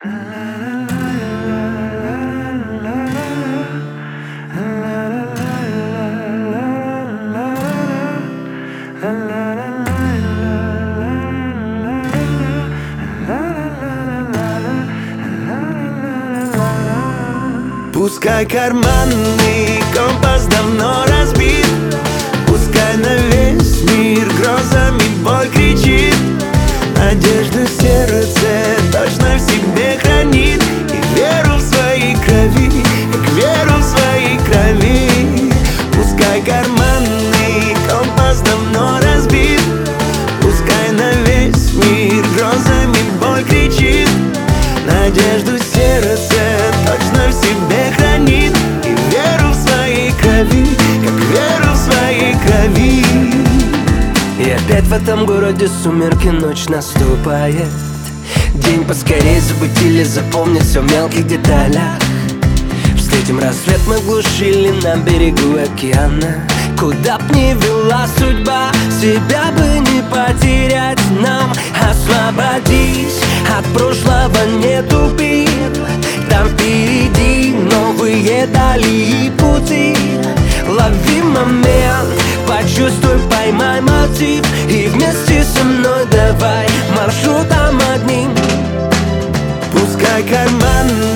Пускай карманный компас давно разбит, пускай на весь мир грозами боль кричит, надежду сердце точно в себе хранит, и веру в своей крови, как веру в своей крови. Пускай карманный компас давно разбит, пускай на весь мир грозами боль кричит, надежду сердце точно в себе хранит, и веру в своей крови, как веру в своей крови. И опять в этом городе сумерки, ночь наступает. День поскорей забыть или запомнить все в мелких деталях. Встретим рассвет мы в глуши или на берегу океана. Куда б ни вела судьба, себя бы не потерять нам. Освободись от прошлого, не тупи, там впереди новые дали и пути. Лови момент, почувствуй, поймай мотив, и вместе со мной давай маршрутом одним. Пускай карман